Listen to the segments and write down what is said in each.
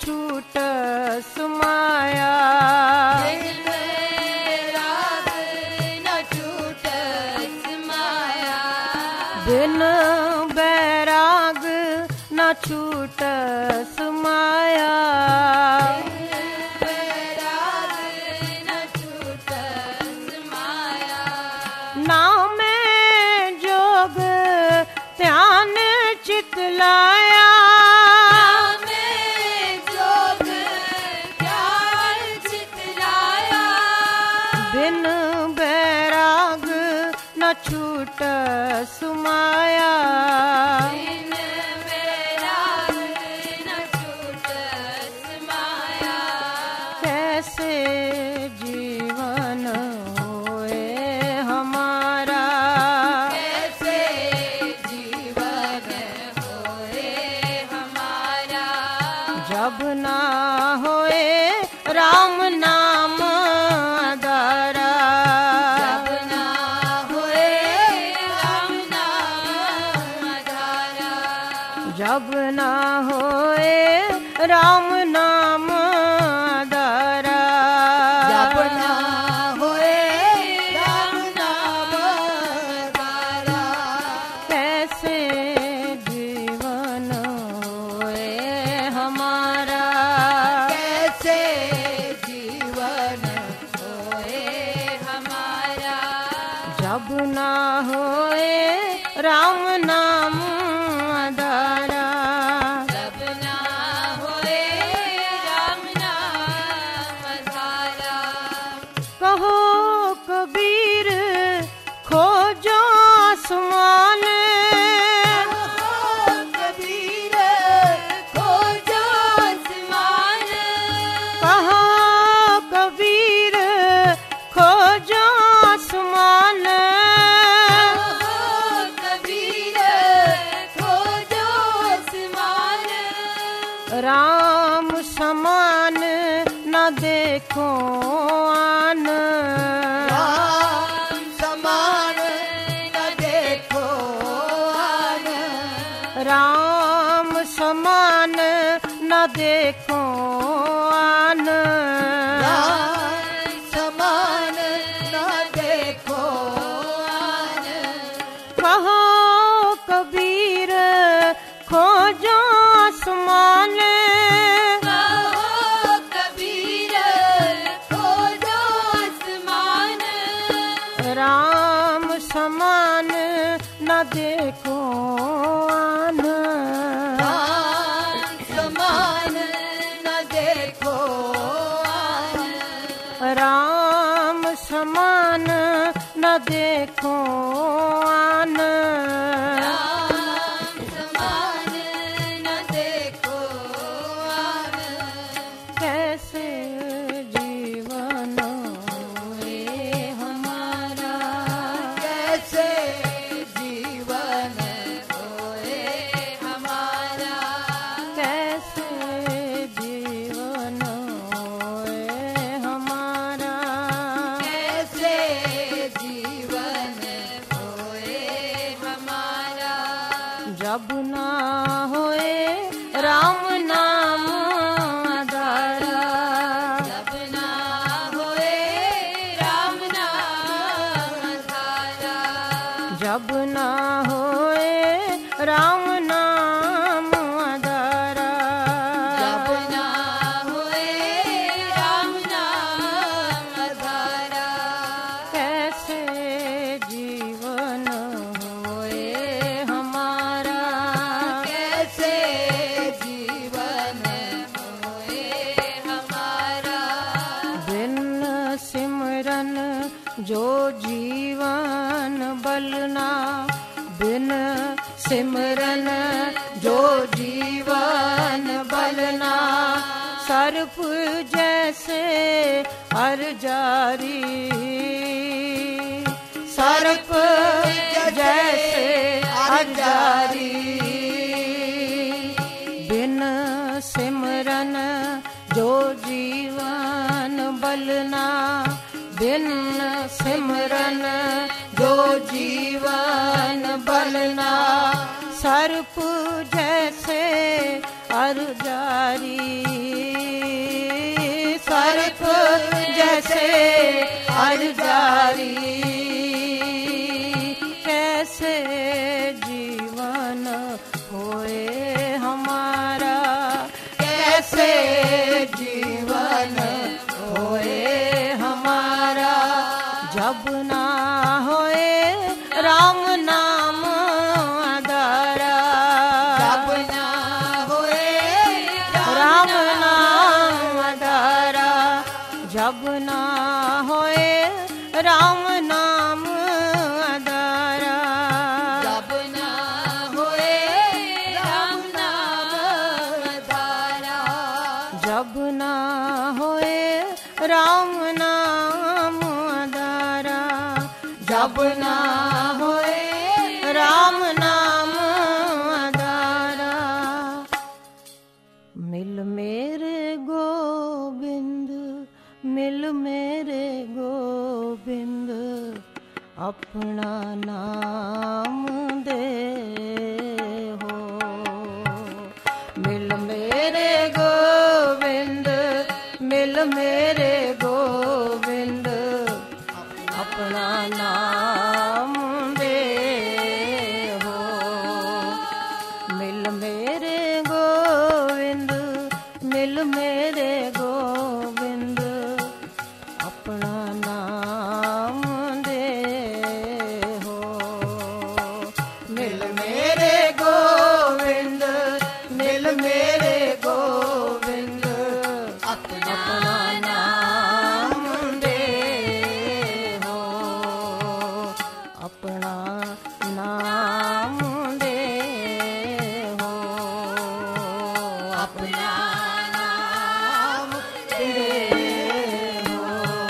छूटस माया। बिन बैराग न छूटस माया। बिन बैराग न छूटस माया। नामे जोग ध्यान चित लाया। नामे जोग ध्यान चित लाया। बिन बैराग न छूटस माया। बिन बैराग न छूटस माया। कैसे जीवन होए हमारा। कैसे जीवन होए हमारा। जब ना होए राम नाम आधारा। जब ना होए राम नाम आधारा। जब ना होए राम नाम आधारा। जब ना होए राम नाम आधारा। कैसे जीवन होए हमारा। कैसे जीवन होए हमारा। जब ना होए राम नाम आधारा। जब ना होए राम नाम आधारा। कहो कबीर खोजो आसमान। कबीर खोजो आसमान। कहो कबीर खोजो आसमान। कबीर खोजो आसमान। राम समान न देखो आन। राम समान न देखो आन। राम समान न देखो आन। राम समान न देखो आन। कहो कबीर खोजो आसमान। कहो कबीर खोजो आसमान। राम समान न देखो आन। राम समान न देखो आन। राम समान न देखो आन। राम समान न देखो आन। कैसे जीवन होए हमारा। कैसे जीवन होए हमारा। कैसे जीवन होए हमारा। कैसे जीवन होए हमारा। जब ना होए राम नाम आधारा। जब ना होए राम नाम आधारा। जब ना होए राम नाम आधारा। जब ना होए राम नाम आधारा। कैसे जीवन होए हमारा। कैसे जीवन होए हमारा। बिन सिमरन जो जीवन बलना। बिन सिमरन जो जीवन बलना। सर्प जैसे हर जारी। सर्प जैसे हर जारी। बिन सिमरन जो जीवन बलना। बिन सिमरन जो जीवन बलना। सर्प जैसे हर जारी। कैसे हर जारी, कैसे जीवन होए हमारा, कैसे जीवन होए हमारा, जब ना होए राम नाम आधारा, जब ना होए राम नाम आधारा, जब ना होए राम नाम आधारा, जब ना होए राम नाम आधारा, जब ना होए राम नाम आधारा, जब ना होए राम नाम आधारा। मिल मेरे गोविंद, मिल मेरे गोविंद, अपना नाम दे हो। मिल मेरे गोविंद, मिल मेरे गोविंद, अपना नाम दे हो। मिल मेरे गोविंद, मिल मेरे गोविंद, अपना नाम दे हो। मिल मेरे गोविंद, मिल मेरे गोविंद, अपना नाम दे हो, अपना नाम दे हो, अपना नाम दे हो।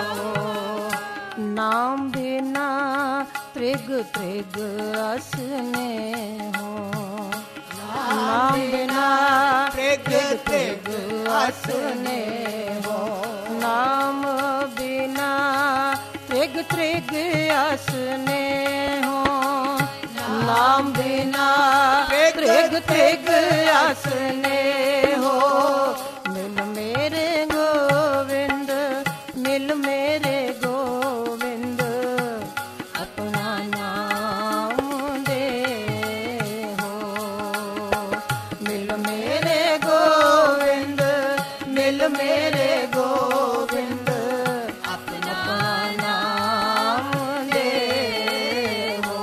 नाम बिना त्रिग त्रिग असने हो, नाम बिना त्रिग त्रिग असने हो, नाम बिना त्रिग त्रिग असने हो, नाम बिना त्रिग त्रिग असने हो। मिल मेरे गोविंद, मिल मेरे गोविंद, अपना नाम दे हो। मिल मेरे गोविंद, मिल मेरे गोविंद, अपना नाम दे हो।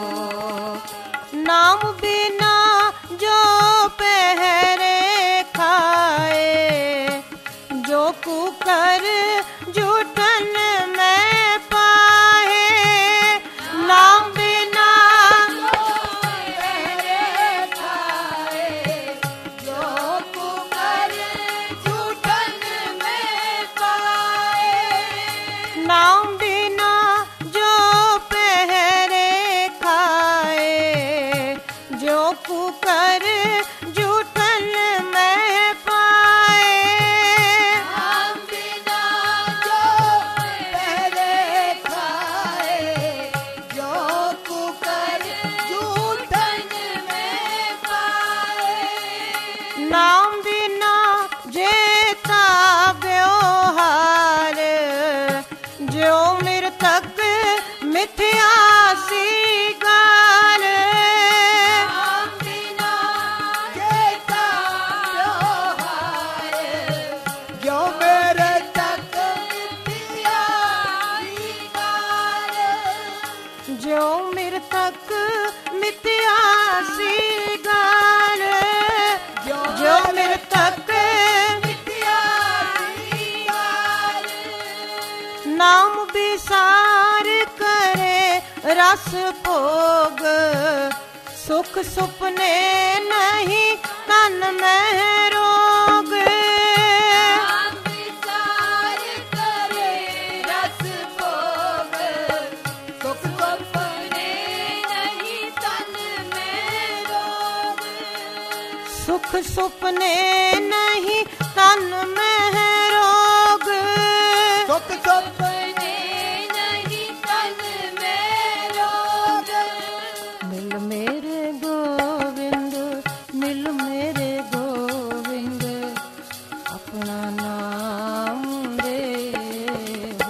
नाम बिना जो पहरे खाए, जो कुकर जूठन में पाए, नाम बिना पहरे खाए, जो कुकर जूठन में पाए, नाम बिना जो पहरे खाए, जो कुकर जूठन में पाए, नाम बिना जो पहरे खाए, जो कुकर जूठन में पाए, नाम बिना जेता व्यवहार, जो मृतक मिथ्या सी गाल, नाम बिना जेता व्यवहार, जो मेरे तक मिथ्या गाल, जो मृतक मिथ्या सी गाल, जो मृतक मिथ्या गाल, नाम विसार करे रस भोग, सुख सुपने नहीं तन में रोग, नाम विचार करे रस भोग, सुख सपने नहीं तन में रोग, सुख सुपने नहीं तन में रोग, सुख सपने नहीं तन में रोग। मिल मेरे गोविंद, मिल मेरे गोविंद, अपना नाम दे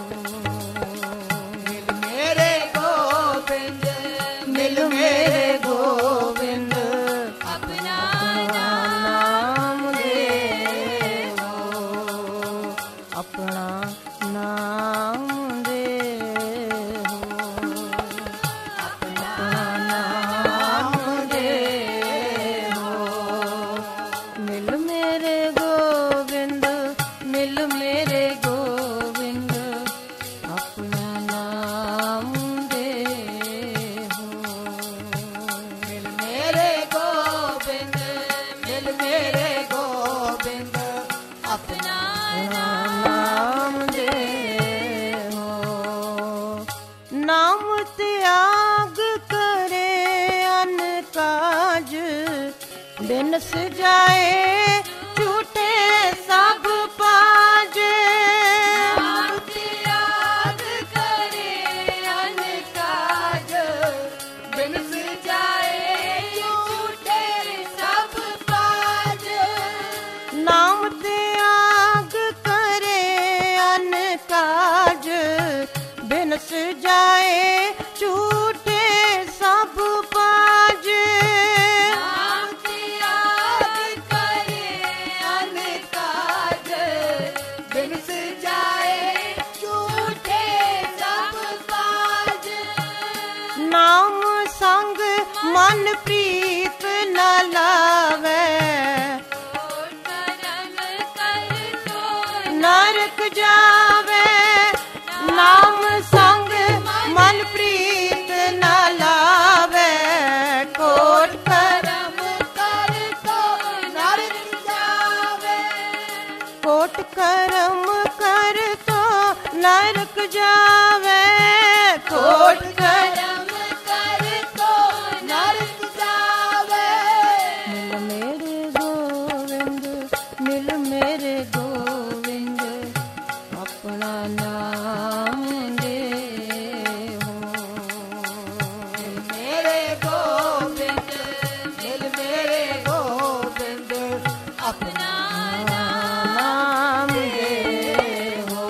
नाम त्याग करे अन काज, बिनस जाए छूटे सब पाज। नाम त्याग करे अन काज, बिनस जाए छूटे सब पाज। नाम त्याग करे अन काज, बिनस जाए छूटे सब पाज। नाम त्याग करे अन काज, बिनस जाए छूटे सब पाज। नाम संग मन प्रीत न लावे, कर्म कर तो नरक जावे। नाम संग मन प्रीत न लावे, कोट कर्म कर तो नरक जावे। कोट कर्म कर तो नरक जावे। कोट कर्म कर तो नरक जावे। मिल मेरे गोविंद, मिल मेरे गोविंद, अपना नाम दे हो। मेरे गोविंद, मिल मेरे गोविंद, अपना नाम दे हो।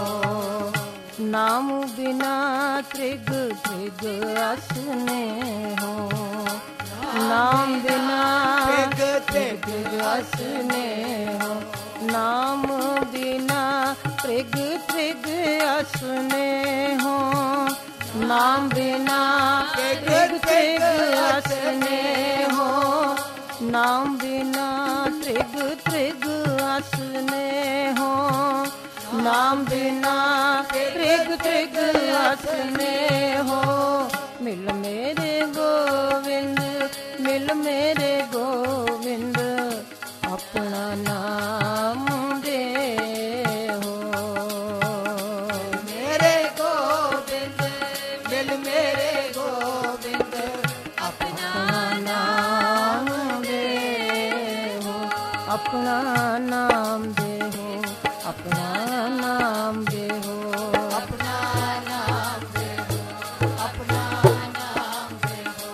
नाम बिना त्रिग त्रिग असने हो, नाम बिना त्रिग असने हो। नाम बिना त्रिग त्रिग असने हो, नाम बिना त्रिग त्रिग असने हो। नाम बिना त्रिग त्रिग असने हो, नाम बिना त्रिग त्रिग असने हो। मिल मेरे गोविंद, मिल मेरे गोविंद, अपना नाम दे हो। मेरे गोविंद, मिल मेरे गोविंद, अपना नाम दे हो, अपना नाम दे हो, अपना नाम दे हो। अपना नाम दे हो, अपना नाम दे हो।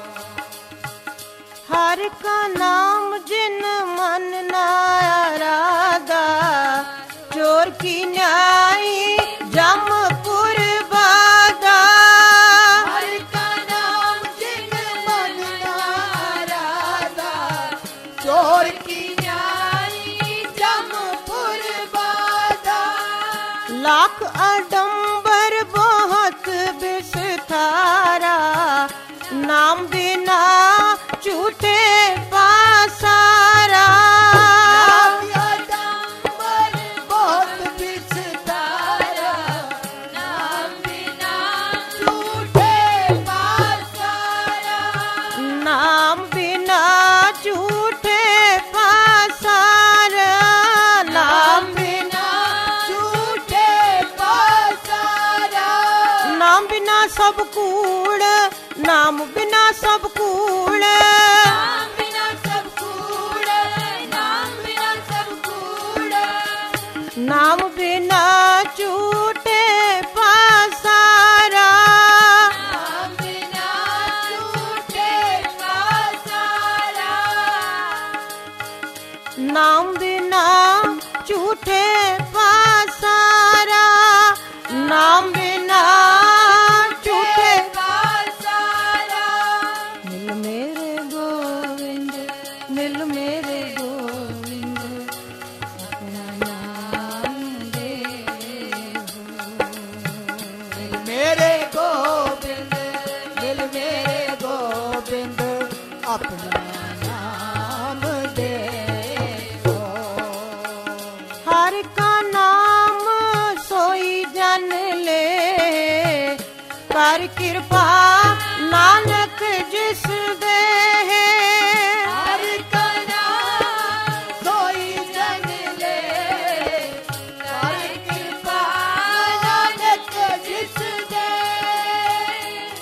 हर का नाम जिन मन ना आराधा, चोर की न्यायी जमपुर बाधा। हर का नाम जिन मन ना राधा, चोर की न्यायी जमपुर बाधा। लाख आडंबर बहुत विस्तारा, नाम बिना झूठे पासारा। आडंबर बहुत विस्तारा, नाम बिना झूठे पासारा। नाम बिना झूठे पासारा, नाम बिना झूठे पासारा। नाम बिना सब कूड़, नाम बिना सब कूड़। नाम बिना सब कूड़, नाम बिना सब कूड़। नाम बिना झूठे पासारा, नाम बिना झूठे पासारा। नाम बिना झूठे पासारा, नाम बिना झूठे। पासारा। मिल मेरे गोविंद, मिल मेरे गोविंद, अपना नाम दे हो। मेरे गोविंद, मिल मेरे गोविंद, अपना नाम दे हो। हर का नाम सोई जन ले, कर कृपा नानक जिस दे। हर का नाम सोई जन ले, कर कृपा नानक जिस दे।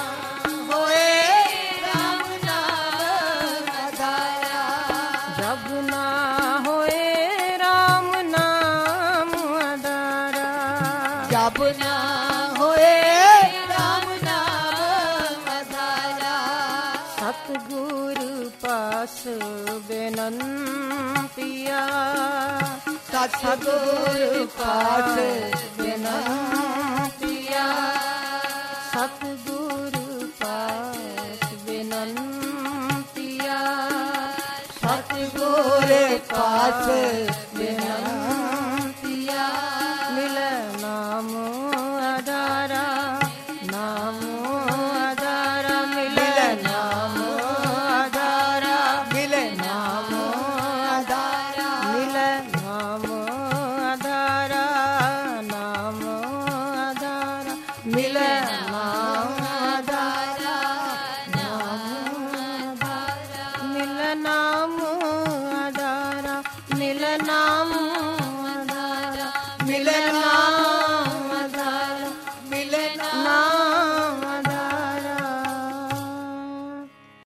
होए राम नाम आधारा जब ना होए राम नाम आधारा जब ना होए राम नाम आधारा सतगुरु पास बेनंतिया सतगुरु पास बिनतिया सतगुरु पास बेनंतिया सतगुरु पास बिनतिया मिल नाम आधारा नाम आधारा मिल नाम आधारा मिल नाम आधारा मिल नाम आधारा नाम आधारा मिल नाम आधारा मिल नाम आधारा मिल नाम आधारा मिल